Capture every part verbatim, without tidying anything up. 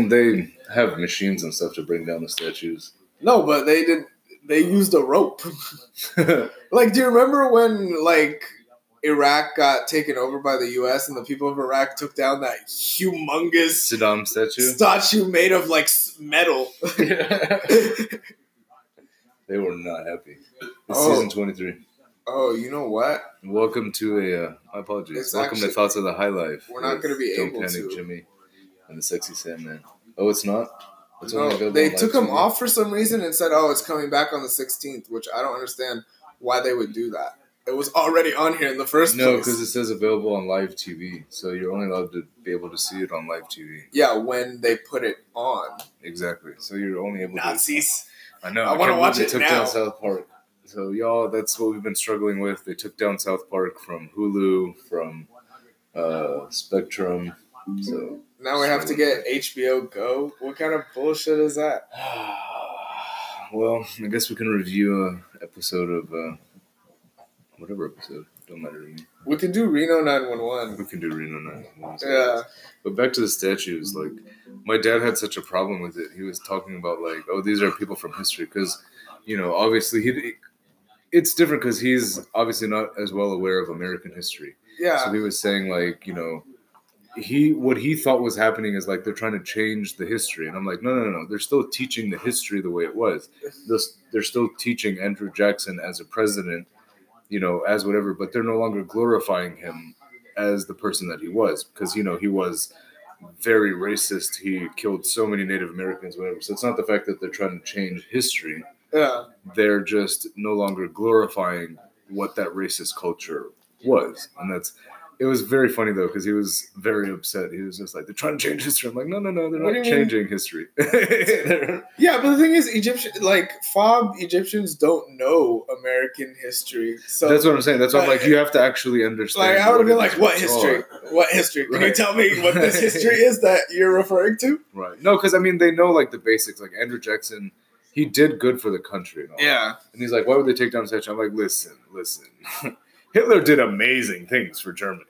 mean, they have machines and stuff to bring down the statues. No, but they did. They used a rope. Like, do you remember when like Iraq got taken over by the U S and the people of Iraq took down that humongous Saddam statue? Statue made of like metal. They were not happy. It's Oh. season twenty-three. Oh, you know what? Welcome to a. Uh, my apologies. It's Welcome actually- to Thoughts of the High Life. We're not going to be Don't able Panic to. Jimmy and the Sexy Sandman. Oh, it's not? It's No, only available they on live took them T V? off for some reason and said, "Oh, it's coming back on the sixteenth," which I don't understand why they would do that. It was already on here in the first No, place. because it says available on live T V, so you're only allowed to be able to see it on live T V. Yeah, when they put it on. Exactly. So you're only able Nazis. to. I know. I wanna can't watch believe it they took now. down South Park. So y'all, that's what we've been struggling with. They took down South Park from Hulu, from uh, Spectrum. So Now we have to get H B O Go. What kind of bullshit is that? well, I guess we can review a episode of uh, whatever episode. Don't matter to me. We can do Reno nine one one. We can do Reno nine one one. Yeah. But back to the statues, like, my dad had such a problem with it. He was talking about, like, oh, these are people from history. Because, you know, obviously, he, it's different because he's obviously not as well aware of American history. Yeah. So he was saying, like, you know, he what he thought was happening is, like, they're trying to change the history. And I'm like, no, no, no. They're still teaching the history the way it was. This, they're still teaching Andrew Jackson as a president, you know, as whatever. But they're no longer glorifying him as the person that he was, because, you know, he was very racist. He killed so many Native Americans, whatever. So it's not the fact that they're trying to change history. Yeah. They're just no longer glorifying what that racist culture was. And that's, it was very funny though, because he was very upset. He was just like, they're trying to change history. I'm like, no, no, no, they're What not do you mean? changing history. Yeah, but the thing is, Egyptian like fob Egyptians don't know American history. So That's what I'm saying. That's why I'm like, you have to actually understand. like I would have been it like, is what it's history? all. What history? Can you Right. tell me what this history is that you're referring to? Right. No, because I mean, they know like the basics. Like Andrew Jackson, he did good for the country. And all. Yeah. And he's like, why would they take down such? I'm like, listen, listen. Hitler did amazing things for Germany.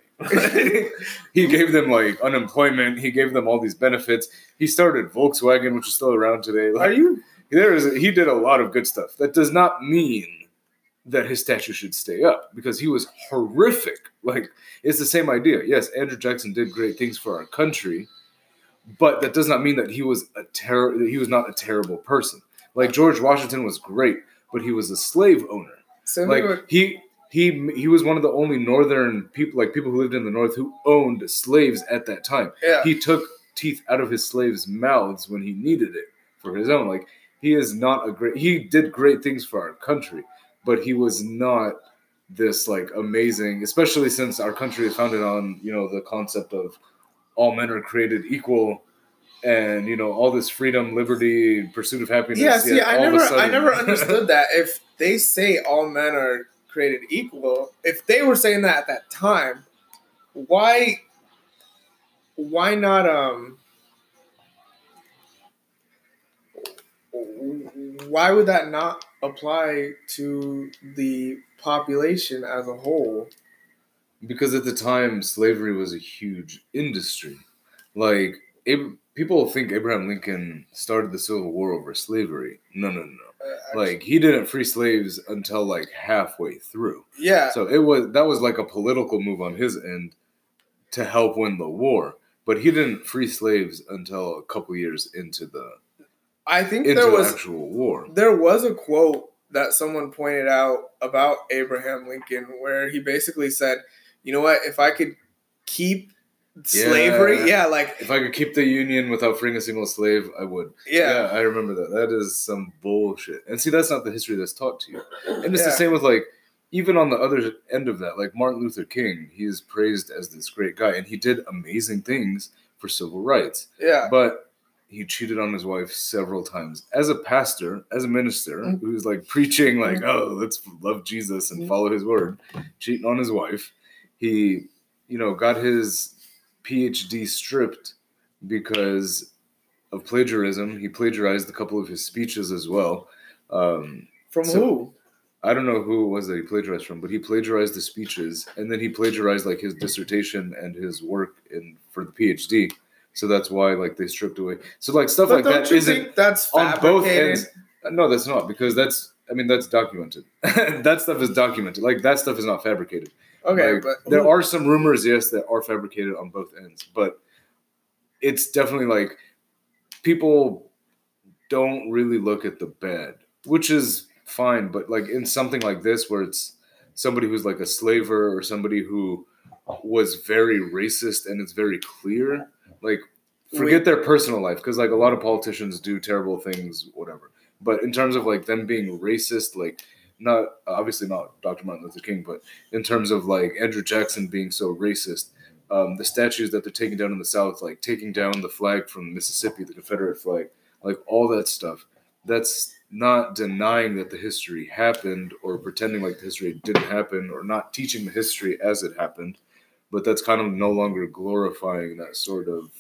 He gave them like unemployment. He gave them all these benefits. He started Volkswagen, which is still around today. Like, Are you? there is he did a lot of good stuff. That does not mean that his statue should stay up, because he was horrific. Like, it's the same idea. Yes, Andrew Jackson did great things for our country, but that does not mean that he was a ter- that he was not a terrible person. Like, George Washington was great, but he was a slave owner. Same Like, thing with- he he he was one of the only northern people, like people who lived in the north, who owned slaves at that time. yeah. He took teeth out of his slaves' mouths when he needed it for his own. Like, he is not a great. He did great things for our country, but he was not this like amazing. Especially since our country is founded on, you know, the concept of all men are created equal, and, you know, all this freedom, liberty, pursuit of happiness. Yeah, see, yet I all of a never, I sudden- never understood that. If they say all men are created equal, if they were saying that at that time, why, why not? Um, why would that not apply to the population as a whole? Because at the time, slavery was a huge industry. Like, Ab- people think Abraham Lincoln started the Civil War over slavery. No, no, no. Uh, Like, he didn't free slaves until like halfway through. yeah, So it was that was like a political move on his end to help win the war. But he didn't free slaves until a couple years into the I think into there the was actual war. there was a quote that someone pointed out about Abraham Lincoln where he basically said, "You know what? If I could keep slavery, Yeah. yeah, like If I could keep the Union without freeing a single slave, I would. yeah, I remember that. That is some bullshit. And see, that's not the history that's taught to you. And it's Yeah. the same with, like, even on the other end of that, like Martin Luther King, he is praised as this great guy, and he did amazing things for civil rights. yeah, But he cheated on his wife several times. As a pastor, as a minister, Mm. who's like preaching, like, oh, let's love Jesus and Mm. follow his word, cheating on his wife, he, you know, got his P H D stripped because of plagiarism. He plagiarized a couple of his speeches as well. Um, from so- who? I don't know who it was that he plagiarized from, but he plagiarized the speeches, and then he plagiarized like his dissertation and his work in for the P H D So that's why like they stripped away. So like stuff But like don't that you isn't think that's on both fabricated? ends. No, that's not because that's. I mean, that's documented. That stuff is documented. Like that stuff is not fabricated. Okay, Like, but there who- are some rumors, yes, that are fabricated on both ends, but it's definitely like people don't really look at the bad, which is fine. But like in something like this, where it's somebody who's like a slaver or somebody who was very racist and it's very clear, like forget Wait. their personal life because like a lot of politicians do terrible things, whatever. But in terms of like them being racist, like not obviously not Doctor Martin Luther King, but in terms of like Andrew Jackson being so racist, um, the statues that they're taking down in the South, like taking down the flag from Mississippi, the Confederate flag, like all that stuff, that's not denying that the history happened or pretending like the history didn't happen or not teaching the history as it happened, but that's kind of no longer glorifying that sort of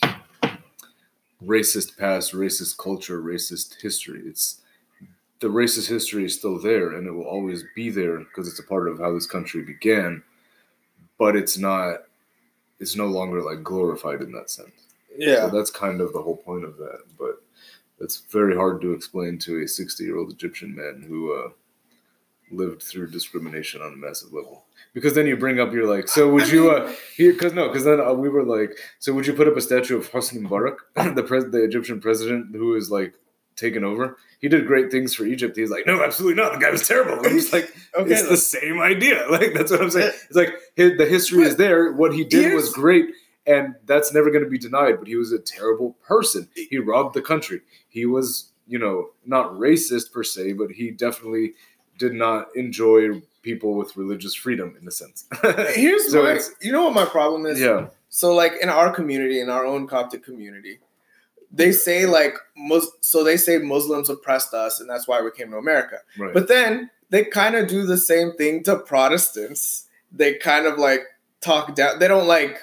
racist past, racist culture, racist history. It's the racist history is still there and it will always be there because it's a part of how this country began, but it's not, it's no longer like glorified in that sense. yeah. So that's kind of the whole point of that. But it's very hard to explain to a sixty-year-old Egyptian man who uh, lived through discrimination on a massive level. Because then you bring up, you're like, so would you, uh, because no, because then uh, we were like, so would you put up a statue of Hosni Mubarak, the pres- the Egyptian president who is like taken over? He did great things for Egypt. He's like, no, absolutely not. The guy was terrible. I'm just like, Okay, it's look. the same idea. Like, that's what I'm saying. It's like, his, the history is there. What he did was Here's- great. And that's never going to be denied. But he was a terrible person. He robbed the country. He was, you know, not racist per se, but he definitely did not enjoy people with religious freedom in a sense. Here's So my, it's- you know what my problem is? yeah. So like in our community, in our own Coptic community, they say like, Mus- so they say Muslims oppressed us and that's why we came to America. Right. But then they kind of do the same thing to Protestants. They kind of like talk down. They don't like,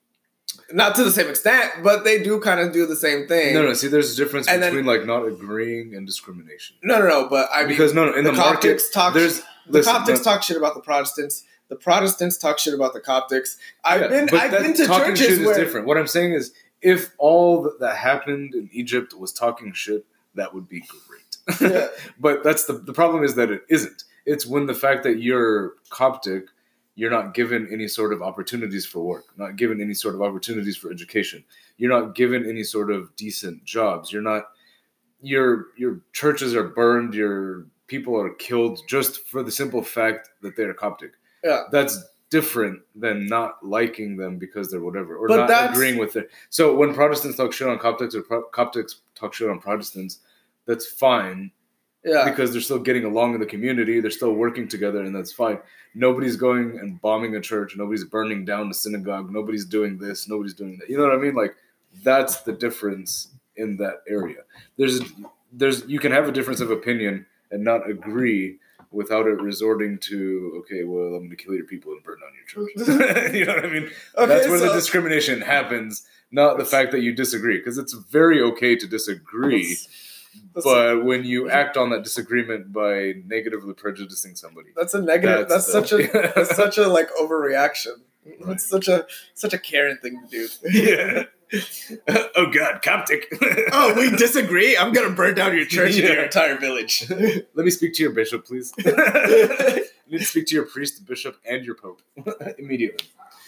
not to the same extent, but they do kind of do the same thing. No, no. See, there's a difference And then- between like not agreeing and discrimination. no, no, no. But I mean, Because no, no, in the, the market, Coptics talk. there's The listen, Coptics no- talk shit about the Protestants. The Protestants talk shit about the Coptics. I've yeah, been, but I've that been to talking churches shit where is different. What I'm saying is, if all that- that happened in Egypt was talking shit, that would be great. Yeah. But that's the the problem is that it isn't. It's when the fact that you're Coptic, you're not given any sort of opportunities for work, not given any sort of opportunities for education. You're not given any sort of decent jobs. You're not. Your your churches are burned. Your people are killed just for the simple fact that they're Coptic. Yeah. That's different than not liking them because they're whatever, or But not that's- agreeing with it. So when Protestants talk shit on Coptics or Pro- Coptics talk shit on Protestants, that's fine yeah, because they're still getting along in the community. They're still working together, and that's fine. Nobody's going and bombing a church. Nobody's burning down a synagogue. Nobody's doing this. Nobody's doing that. You know what I mean? Like that's the difference in that area. There's there's you can have a difference of opinion and not agree without it resorting to, okay, well, I'm going to kill your people and burn down your church. You know what I mean? Okay, That's where so- the discrimination happens, not the fact that you disagree. Because it's very okay to disagree, That's- that's, but when you act on that disagreement by negatively prejudicing somebody. that's a negative. That's, That's such the- a that's such a like overreaction. Right. That's such a such a Karen thing to do. Yeah. Oh, God, Coptic. Oh, we disagree. I'm gonna burn down your church and Yeah. your entire village. Let me speak to your bishop, please. You need to speak to your priest, bishop, and your pope immediately.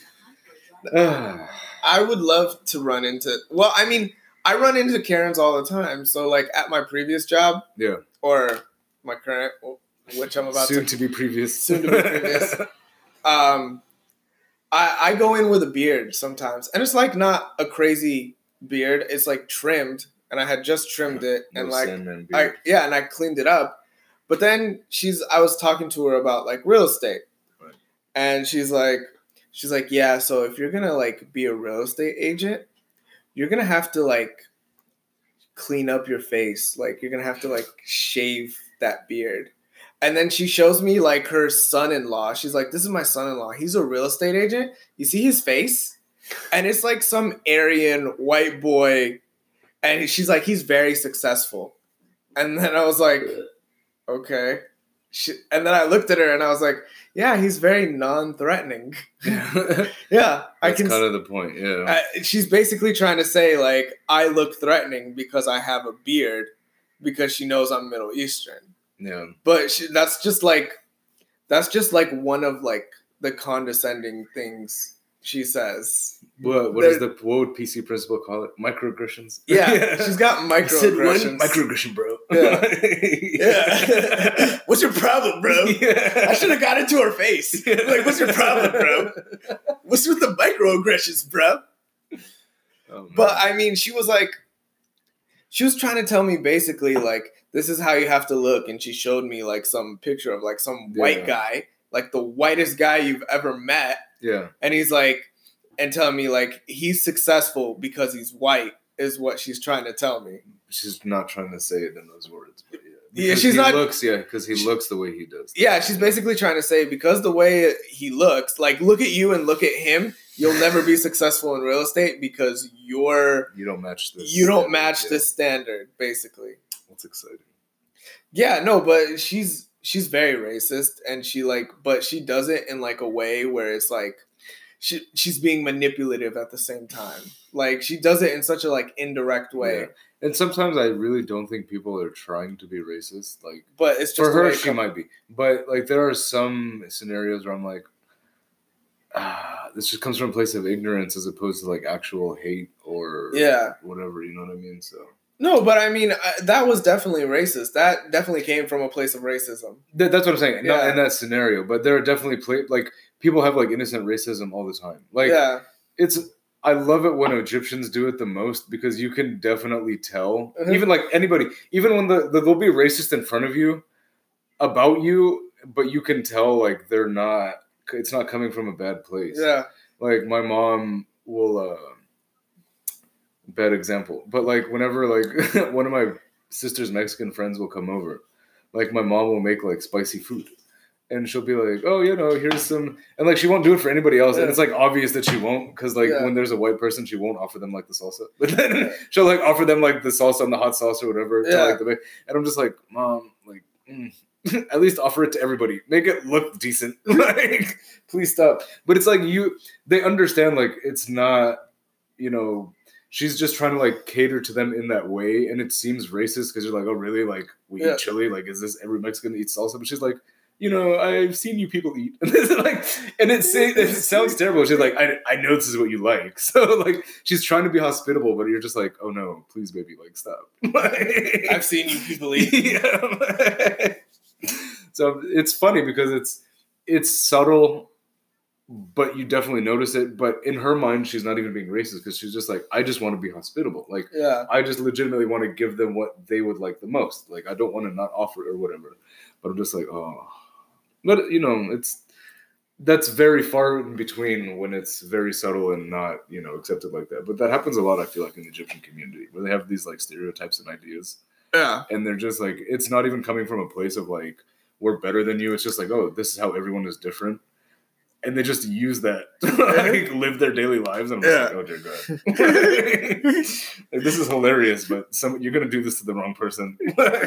I would love to run into. Well, I mean, I run into Karens all the time. So, like at my previous job Yeah. or my current, which I'm about Soon to, to be previous. Soon to be previous. um, I I go in with a beard sometimes, and it's like not a crazy beard. It's like trimmed, and I had just trimmed it, and No like Sandman I beard. yeah, and I cleaned it up. But then she's I was talking to her about like real estate. Right. And she's like she's like, "Yeah, so if you're going to like be a real estate agent, you're going to have to like clean up your face. Like you're going to have to like shave that beard." And then she shows me like her son-in-law. She's like, "This is my son-in-law. He's a real estate agent. You see his face?" And it's like some Aryan white boy, and she's like, "He's very successful." And then I was like, okay. she, and then I looked at her and I was like, yeah, he's very non-threatening. Yeah, yeah, I that's can. kind of the point. Yeah, I, she's basically trying to say like I look threatening because I have a beard, because she knows I'm Middle Eastern. Yeah, but she, that's just like that's just like one of like the condescending things she says. What what There- is the what would P C principal call it? Microaggressions. Yeah, she's got microaggressions. Microaggression, bro. Yeah. Yeah. What's your problem, bro? Yeah. I should have got into her face. Like, what's your problem, bro? What's with the microaggressions, bro? Oh, But I mean, she was like, she was trying to tell me basically like, this is how you have to look, and she showed me like some picture of like some white Yeah. guy, like the whitest guy you've ever met, yeah, and he's like, and telling me like he's successful because he's white is what she's trying to tell me. she's not trying to say it in those words, but yeah, Yeah, Because she's he not- looks, yeah, because he she- looks the way he does. Yeah, she's basically trying to say because the way he looks, like look at you and look at him, you'll never be successful in real estate because you're You don't match this. you don't standard, match yeah. this standard, basically. That's exciting. Yeah, no, but she's she's very racist, and she like, but she does it in like a way where it's like she she's being manipulative at the same time. Like she does it in such a like indirect way, Yeah. And sometimes I really don't think people are trying to be racist. Like but it's just for the way her, it she comes- might be, but like there are some scenarios where I'm like, ah, this just comes from a place of ignorance as opposed to like actual hate or Yeah. whatever. You know what I mean? So No, but I mean I, that was definitely racist. That definitely came from a place of racism. Th- that's what I'm saying. Not Yeah. in that scenario, but there are definitely pla- like people have like innocent racism all the time. Like yeah, it's. I love it when Egyptians do it the most because you can definitely tell, Mhm. even like anybody, even when the, the they'll be racist in front of you about you, but you can tell like they're not. It's not coming from a bad place. yeah, Like my mom will. Uh, bad example, but like whenever like one of my sister's Mexican friends will come over, like my mom will make like spicy food. And she'll be like, oh, you know, here's some... And, like, she won't do it for anybody else. Yeah. And it's, like, obvious that she won't. Because, like, Yeah. when there's a white person, she won't offer them, like, the salsa. But then she'll, like, offer them, like, the salsa and the hot sauce or whatever. To, Yeah. like, the, and I'm just like, Mom, like, mm. At least offer it to everybody. Make it look decent. Like, please stop. But it's, like, you... They understand, like, it's not, you know... She's just trying to, like, cater to them in that way. And it seems racist because you're like, oh, really? Like, we Yeah. eat chili? Like, is this every Mexican eats salsa? But she's like... You know, I've seen you people eat, and it's like, and it, say, it sounds terrible. She's like, I, I know this is what you like, so like, she's trying to be hospitable, but you're just like, oh no, please, baby, like, stop. I've seen you people eat. Yeah. So it's funny because it's it's subtle, but you definitely notice it. But in her mind, she's not even being racist because she's just like, I just want to be hospitable, like. Yeah, I just legitimately want to give them what they would like the most. Like, I don't want to not offer or whatever. But I'm just like, oh. But, you know, it's that's very far in between when it's very subtle and not, you know, accepted like that. But that happens a lot, I feel like, in the Egyptian community, where they have these, like, stereotypes and ideas. yeah, And they're just like, it's not even coming from a place of, like, we're better than you. It's just like, oh, this is how everyone is different. And they just use that to, like, live their daily lives. And I'm just Yeah. like, oh, dear God. Like, this is hilarious, but some you're going to do this to the wrong person.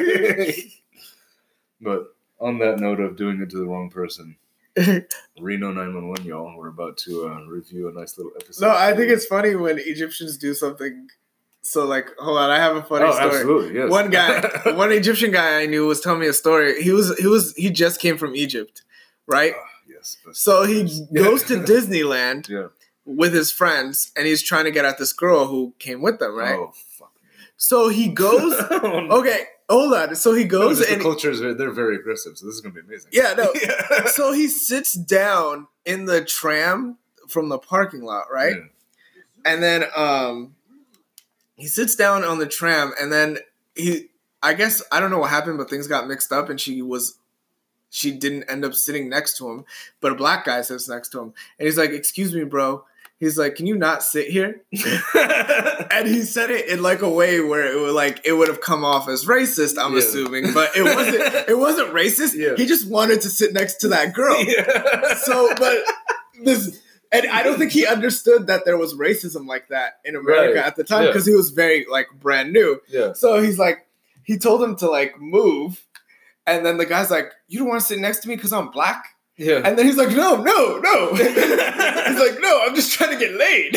But on that note of doing it to the wrong person, Reno nine one one, y'all, we're about to uh, review a nice little episode. No, I think it's funny when Egyptians do something. So, like, hold on, I have a funny Oh, story. absolutely, yes. One guy, one Egyptian guy I knew was telling me a story. He was, he was, he just came from Egypt, right? Ah, yes. But, So he goes to Disneyland yeah. with his friends, and he's trying to get at this girl who came with them, right? Oh, fuck. So he goes. Oh, no. Okay, hold on. So he No, goes just and the culture is very, they're very aggressive, so this is going to be amazing. yeah, no. Yeah. So he sits down in the tram from the parking lot, right? Yeah. And then um, he sits down on the tram, and then he, I guess, I don't know what happened, but things got mixed up, and she was, she didn't end up sitting next to him, but a black guy sits next to him, and he's like, "Excuse me, bro." He's like, "Can you not sit here?" And he said it in like a way where it would like it would have come off as racist, I'm Yeah. assuming, but it wasn't. It wasn't racist. Yeah. He just wanted to sit next to that girl. Yeah. So, but this, and I don't think he understood that there was racism like that in America Right. at the time Yeah. because he was very like brand new. Yeah. So he's like, he told him to like move, And then the guy's like, you don't want to sit next to me because I'm black? Yeah. And then he's like, no, no, no. He's like, no, I'm just trying to get laid.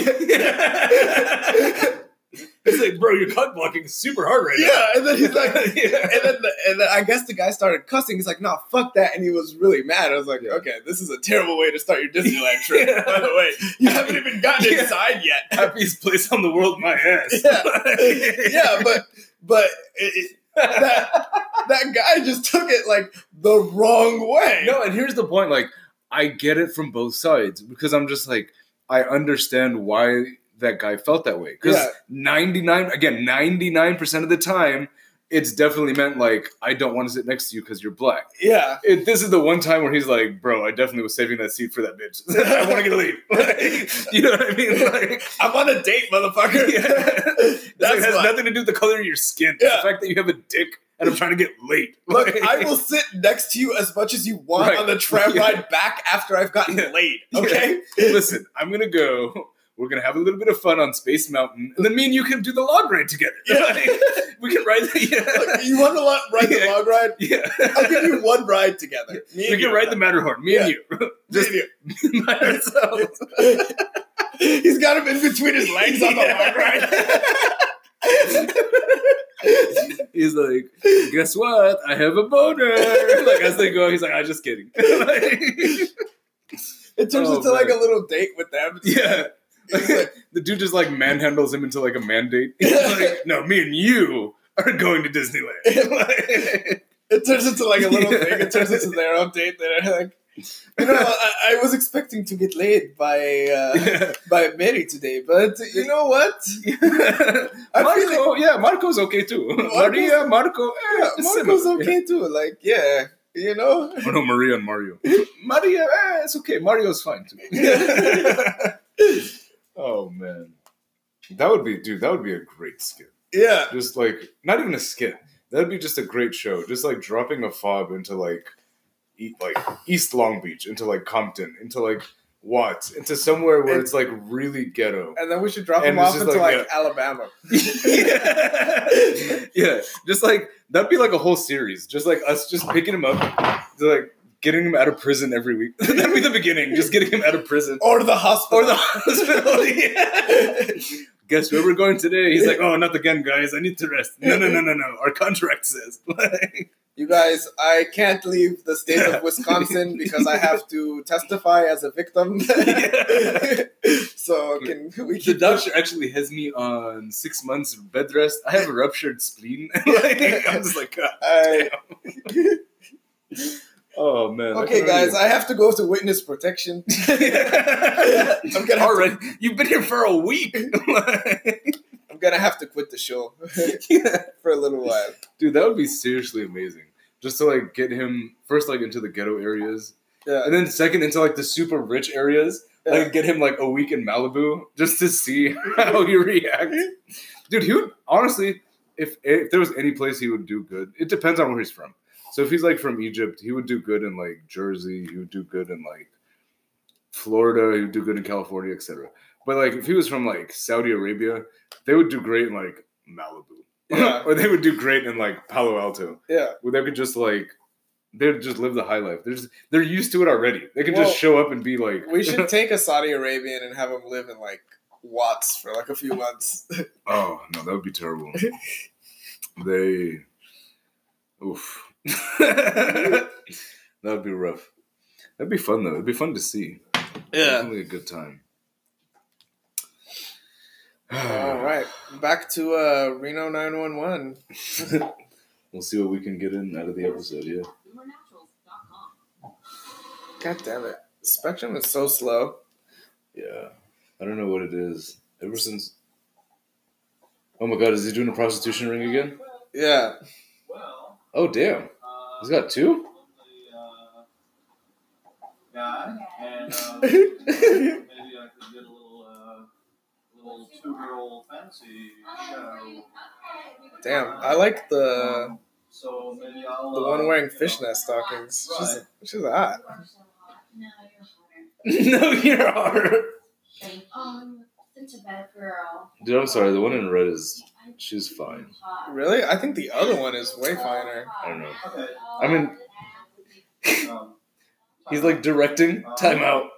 It's like, bro, you're cock blocking super hard right yeah, now. and then he's like, Yeah. and then the, and then I guess the guy started cussing. He's like, no, fuck that, and he was really mad. I was like, Yeah. okay, this is a terrible way to start your Disneyland trip. Yeah. By the way, you haven't even gotten Yeah. inside yet. Happiest place on the world, my ass. Yeah, yeah, but but it, it, that that guy just took it like the wrong way. No, and here's the point. Like, I get it from both sides because I'm just like, I understand why that guy felt that way. Because Yeah. ninety-nine, again, ninety-nine percent of the time, it's definitely meant like, I don't want to sit next to you because you're black. Yeah, It, this is the one time where he's like, bro, I definitely was saving that seat for that bitch. I want to get a lead. Like, you know what I mean? Like, I'm on a date, motherfucker. yeah. It's That's like, it has why. nothing to do with the color of your skin. It's Yeah. the fact that you have a dick and I'm trying to get laid. Look, Like- I will sit next to you as much as you want Right. on the tram Yeah. ride back after I've gotten Yeah. laid. Okay. Listen, I'm going to go. We're going to have a little bit of fun on Space Mountain. And then me and you can do the log ride together. Yeah. Like, we can ride the... Yeah. Look, you want to lo- ride the Yeah. log ride? Yeah. I'll give you one ride together. Me We and can you. ride the Matterhorn. Me and Yeah. you. Me Just and you. by ourselves. He's got him in between his legs on the log ride. He's like, guess what? I have a boner. Like, as they go, he's like, I'm just kidding. Like, It turns Oh, into like man. a little date with them. yeah. He's like, The dude just like manhandles him into like a mandate. He's like, no, me and you are going to Disneyland. Like, it turns into like a little Yeah. thing. It turns into their own date. They're like, you know, I, I was expecting to get laid by uh, yeah. by Mary today, but you know what? I feel Marco, yeah, Marco's okay too. Maria, Marco, eh, Yeah, it's Marco's similar. okay too. Like, yeah, you know. Oh no, Maria and Mario. Maria, eh, it's okay. Mario's fine too. Oh man, that would be, dude. That would be a great skit. Yeah, Just like, not even a skit. That'd be just a great show. Just like dropping a fob into like, e- like East Long Beach, into like Compton, into like Watts, into somewhere where And- it's like really ghetto. and then we should drop And him it's off just into like, like, Alabama. yeah. Yeah, just like that'd be like a whole series. Just like us, just picking him up, to like getting him out of prison every week. That'd be the beginning. Just getting him out of prison Or the hospital. or the hospital. Yeah. Guess where we're going today? He's like, oh, not again, guys. I need to rest. No, no, no, no, no. Our contract says. Like, You guys, I can't leave the state of Wisconsin because I have to testify as a victim. So can we the keep doctor actually has me on six months of bed rest. I have a ruptured spleen. Like, I'm just like, God. I- Oh man. I Okay, can guys, already- I have to go to witness protection. I'm gonna have Already, you've been here for a week. I'm gonna have to quit the show Yeah. for a little while. Dude, that would be seriously amazing. Just to like get him first like into the ghetto areas, Yeah, and then second into like the super rich areas. Yeah. Like get him like a week in Malibu just to see how he reacts. Dude, he would honestly, if if there was any place he would do good, it depends on where he's from. So if he's like from Egypt, he would do good in like Jersey. He would do good in like Florida. He would do good in California, et cetera. But like if he was from like Saudi Arabia, they would do great in like Malibu. Yeah. Or they would do great in like Palo Alto, yeah. where they could just like they'd just live the high life. They're just they're used to it already. They could Well, just show up and be like, We should take a Saudi Arabian and have him live in like Watts for like a few months. oh no, that would be terrible. They, oof, that would be rough. That'd be fun though. It'd be fun to see. Definitely a good time. All right, back to uh, Reno nine one one. We'll see what we can get in out of the episode. Yeah. God damn it, Spectrum is so slow. Yeah. I don't know what it is. Ever since. Oh my God! Is he doing a prostitution ring again? Yeah, Oh damn! He's got two. Guy, and uh, maybe I could get a little, uh, little two-girl fantasy show. damn. I like the So maybe I'll. the uh, one wearing you know, fishnet stockings. She's Right. she's hot. No, you're hard. Um, such a bad girl. Dude, I'm sorry. The one in red is She's fine. Really? I think the other one is way finer. I don't know. Okay. I mean, Um, he's like directing. Time out.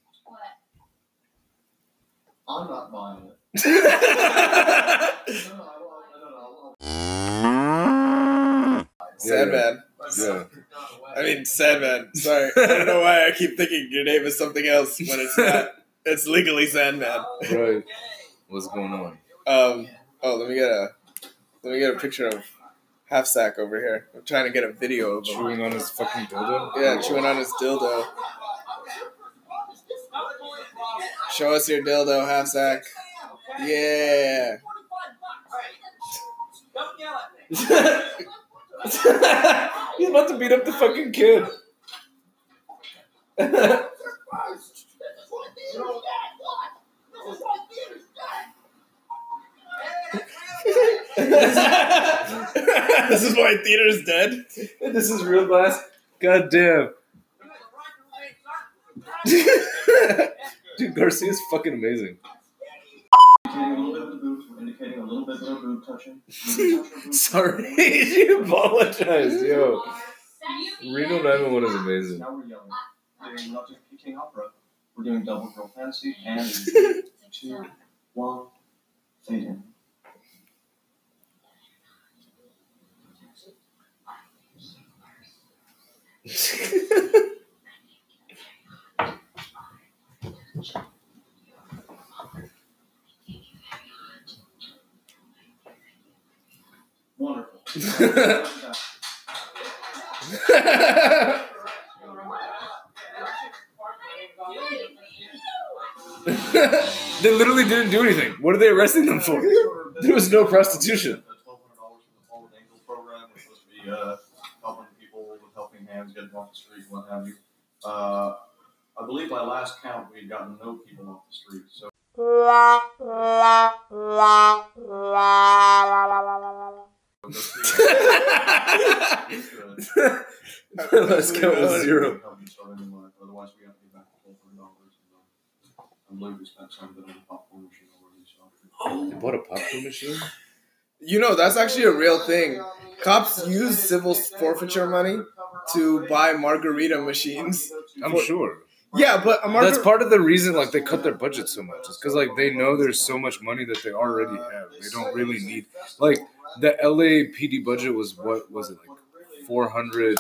I'm not buying it. No, no, I won't. No, no, I won't. Sad Yeah, man. Yeah. I mean, sad man. Sorry. I don't know why I keep thinking your name is something else when it's not. It's legally Sandman. Right. What's going on? Um. Oh, let me get a let me get a picture of Half Sack over here. I'm trying to get a video of him. Chewing on his fucking dildo? Yeah, chewing on his dildo. Show us your dildo, Half Sack. Yeah. He's about to beat up the fucking kid. This is why theater's dead. This is real glass. God damn. Dude, Garcia's fucking amazing. Indicating a little bit of the boot, indicating a little bit of the boot touching. Sorry, you apologize, yo. Reno nine one one is amazing. Now we're yelling. We're doing not just King Opera. We're doing Double Girl Fantasy and two, one, fade in. Wonderful. They literally didn't do anything. What are they arresting them for? There was no prostitution. twelve hundred dollars from the Fallen Angels program, which was supposed to be uh, helping people with helping hands get off the street and what have you. Uh, I believe by last count we had gotten no people off the street. So. Let's go with zero. Otherwise, we have to get back to twelve hundred dollars. I believe we spent some of it on the popcorn machine already. So. They bought a popcorn machine? You know, that's actually a real thing. Cops use civil forfeiture money to buy margarita machines. I'm sure. Yeah, but a margar- That's part of the reason, like, they cut their budget so much. It's because, like, they know there's so much money that they already have. They don't really need... Like, the L A P D budget was, what was it, like, four hundred...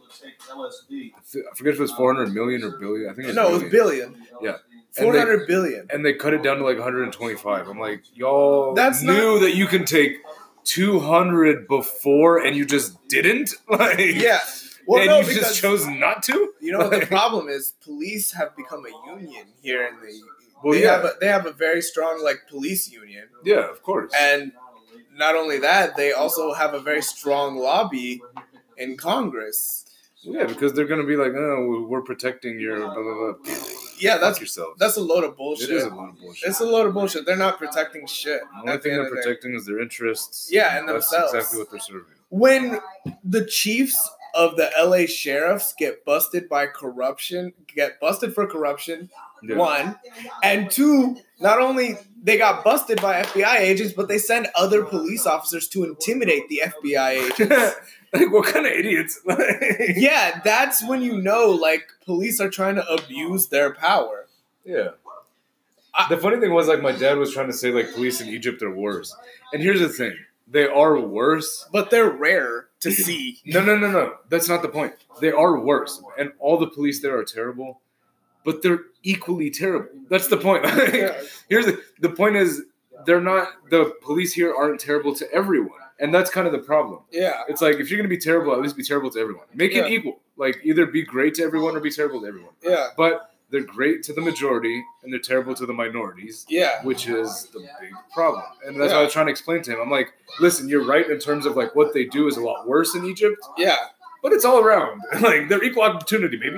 I forget if it was four hundred million or billion. I think it was No, it was billion. billion. Yeah. four hundred billion. And they cut it down to, like, one hundred twenty-five. I'm like, y'all That's knew not- that you can take two hundred before and you just didn't? Like, Yeah. Well, and no, you because just chose not to? you know what the problem is? Police have become a union here in the. Well, they yeah. have a, they have a very strong like police union, Yeah, of course. and not only that, they also have a very strong lobby in Congress. Yeah, because they're gonna be like, oh, we're protecting your blah blah blah. Yeah, Fuck that's yourself. that's a load of bullshit. It is a lot of bullshit. It's a load of bullshit. They're not protecting shit. The only at the thing end they're of the day. protecting is their interests. Yeah, and that's themselves. exactly what they're serving. When the chiefs of the L A sheriffs get busted by corruption, get busted for corruption, Yeah. one, and two, not only they got busted by F B I agents, but they send other police officers to intimidate the F B I agents. Like, what kind of idiots? Yeah, that's when you know, like, police are trying to abuse their power. Yeah. I- The funny thing was, like, my dad was trying to say, like, police in Egypt are worse. And here's the thing. They are worse. But they're rare to see. No, no, no, no. That's not the point. They are worse. And all the police there are terrible. But they're equally terrible. That's the point. Like, here's the, the point is, they're not, the police here aren't terrible to everyone. And that's kind of the problem. Yeah. It's like, if you're going to be terrible, at least be terrible to everyone. Make it Yeah. equal. Like, either be great to everyone or be terrible to everyone. Yeah. But they're great to the majority, and they're terrible to the minorities, Yeah. which is the big problem. And that's Yeah. what I was trying to explain to him. I'm like, listen, you're right in terms of, like, what they do is a lot worse in Egypt, Yeah. but it's all around. Like, they're equal opportunity, baby.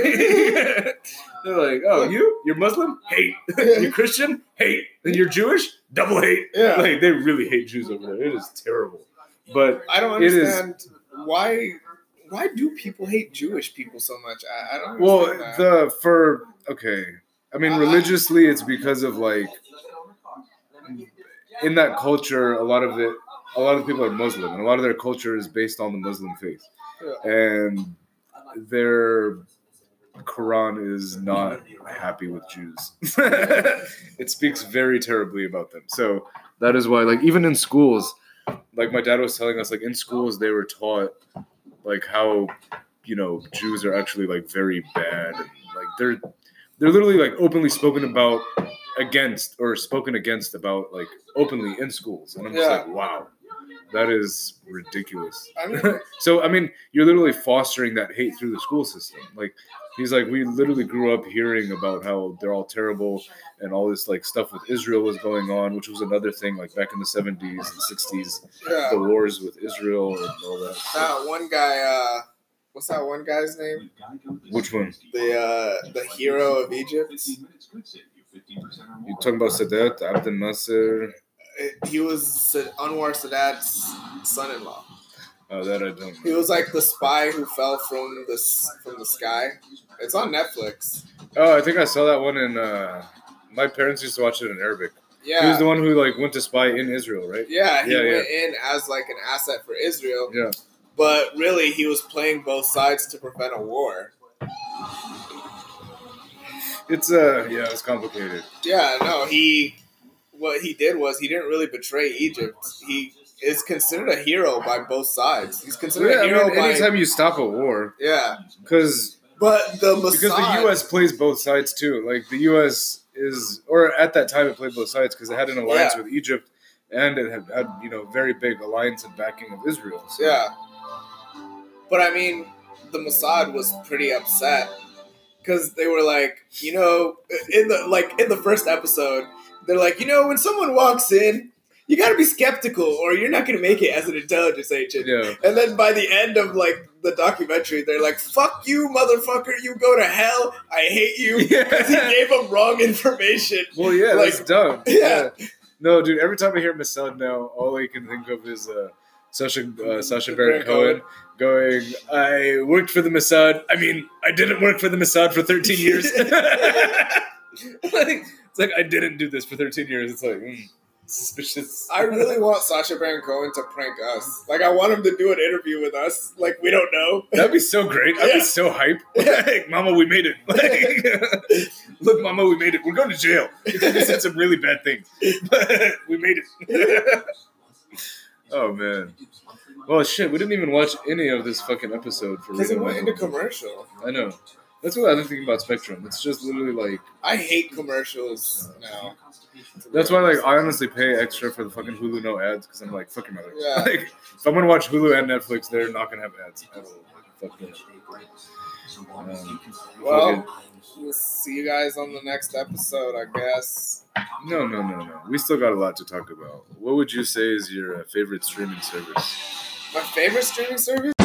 They're like, oh, you? You're Muslim? Hate. You're Christian? Hate. And you're Jewish? Double hate. Yeah. Like, they really hate Jews over there. It is terrible. But I don't it is- understand why why do people hate Jewish people so much? I, I don't Well, understand that. the for okay, I mean religiously, it's because of like in that culture, a lot of it, a lot of people are Muslim, and a lot of their culture is based on the Muslim faith, Yeah. and their Quran is not happy with Jews. It speaks very terribly about them. So that is why, like, even in schools, like my dad was telling us, like in schools they were taught like how, you know, Jews are actually like very bad, and like they're they're literally like openly spoken about against or spoken against about like openly in schools, and I'm just Yeah. like, wow, that is ridiculous. I mean, So I mean, you're literally fostering that hate through the school system. Like he's like, we literally grew up hearing about how they're all terrible and all this like stuff with Israel was going on, which was another thing like back in the seventies and sixties, yeah. the wars with Israel and all that. That one guy, uh, what's that one guy's name? Which one? The uh, the hero of Egypt. You talking about Sadat, Abdel Nasser? He was Sa- Anwar Sadat's son-in-law. Oh, that I don't know. He was like the spy who fell from the s- from the sky. It's on Netflix. Oh, I think I saw that one in. Uh, my parents used to watch it in Arabic. Yeah. He was the one who like went to spy in Israel, right? Yeah, he Yeah, went in as like an asset for Israel, Yeah. but really he was playing both sides to prevent a war. It's uh, yeah, it's complicated. Yeah, no, he what he did was he didn't really betray Egypt. He is considered a hero by both sides. He's considered Yeah, a I hero mean, by anytime you stop a war, yeah, because but the Mossad, because the U S plays both sides too. Like the U S is, or at that time it played both sides because it had an alliance Yeah. with Egypt, and it had, had you know very big alliance and backing of Israel. So. yeah. But I mean, the Mossad was pretty upset because they were like, you know, in the like in the first episode, they're like, you know, when someone walks in, you got to be skeptical, or you're not going to make it as an intelligence agent. Yeah. And then by the end of like the documentary, they're like, "Fuck you, motherfucker! You go to hell! I hate you!" Yeah. Because he gave them wrong information. Well, yeah, Like- that's dumb. Yeah. No, dude. Every time I hear Mossad now, all I can think of is uh, Sacha uh, Sacha Baron Baron Cohen going, "I worked for the Mossad. I mean, I didn't work for the Mossad for thirteen years." Like, it's like I didn't do this for thirteen years. It's like mm, suspicious. I really want Sacha Baron Cohen to prank us. Like, I want him to do an interview with us. Like, we don't know. That'd be so great. I'd Yeah. be so hype. Like, Mama, we made it. Like, look, Mama, we made it. We're going to jail. We said some really bad things, but we made it. Oh man. Well, shit. We didn't even watch any of this fucking episode for Because it real. went into commercial. I know. That's what I was thinking about Spectrum. It's just literally like. I hate commercials now. That's why, like, I honestly pay extra for the fucking Hulu no ads because I'm like, fuck your mother. Yeah. Like, if I'm gonna watch Hulu and Netflix, they're not gonna have ads at all. Fuck them. Um, Well, we'll see you guys on the next episode, I guess. No, no, no, no. We still got a lot to talk about. What would you say is your uh, favorite streaming service? My favorite streaming service?